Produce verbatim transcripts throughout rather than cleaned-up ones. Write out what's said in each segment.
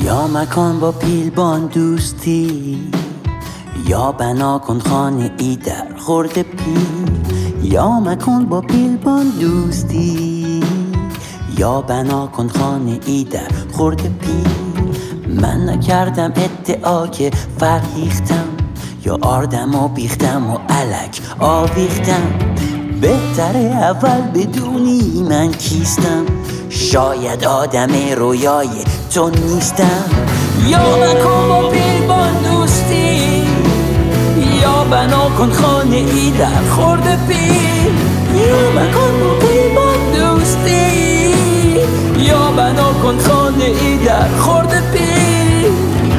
یا مکان با پیلبان دوستی، یا بنا کن خانه ای در خورد پیل. یا مکان با پیلبان دوستی، یا بنا کن خانه ای در خورد پیل. من نکردم ادعا که فرهیختم، یا آردم و بیختم و الک آویختم. بهتره اول بدونی من کیستم، شاید آدم رویای تو نیستم. یا مکن با پیلبان دوستی، یا بنا کن خانه ای در خورد پیل. یا مکن با پیلبان دوستی، یا بنا کن خانه ای در خورد پیل.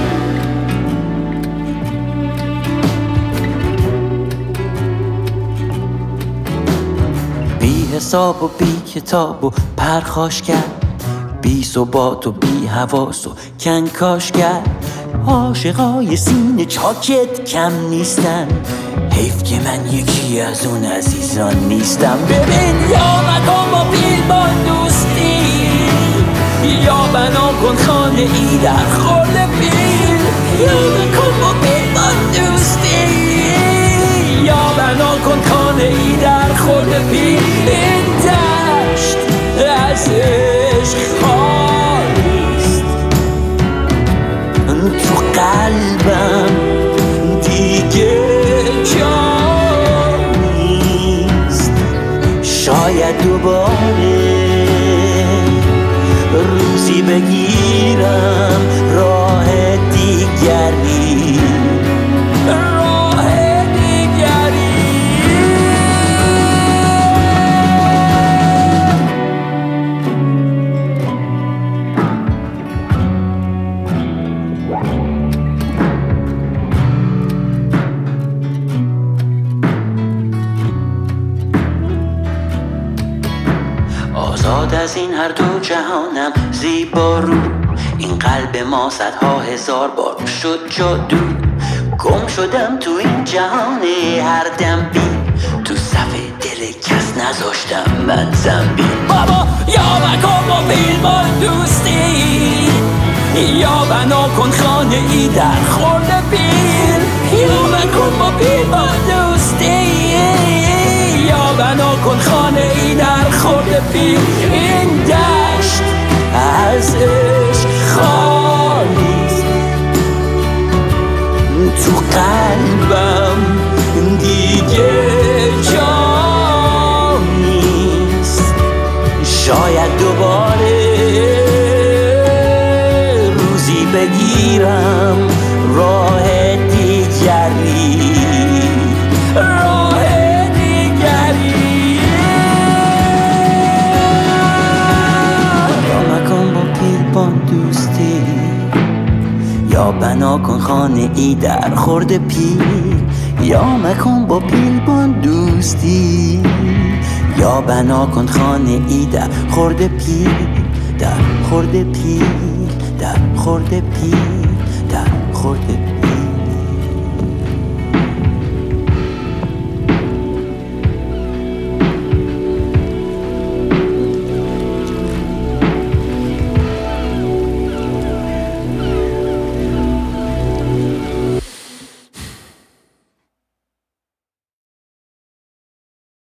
بی حساب و بی کتاب و پرخاش کرد، بی ثبات و بی حواس و کنکاش کرد. عاشقای سینه چاکت کم نیستن، حیف که من یکی از اون عزیزان نیستم. ببین یا مکان با پیلبان دوستی، یا بنا کن خانه ای در خورد پیل. یا مکان با پیلبان دوستی، یا بنا کن خانه ای در خورد پیل. این دشت از عشق خالیست، تو قلبم دیگه جا نیست. شاید دوباره روزی بگیرم راه دیگری، راه دیگری. آزاد از این هر دو جهانم زیبا رو، این قلب ما صدها هزار بار شد جادو. گم شدم تو این جهان هر دم بی، تو صف دل کس نذاشتم من زنبیل. بابا یا مکان با پیلبان دوستی، یا بنا کن خانه ای در خورد پیل. یا مکان با پیلبان دوستی، یا بنا کن خانه ای در خورد پیل. این دشت از عشق خالیست، تو قلبم دیگه جا نیست. شاید دوباره روزی بگیرم راه دیگری، راه دیگری. یا مکان با پیلبان دوستی، یا بنا کن خانه ای در خورد پیل. یا مکان با پیلبان دوستی، یا بنا کن خانه ای در خورد پیل. در خورد پیل، در خورد پیل، در خورد پیل.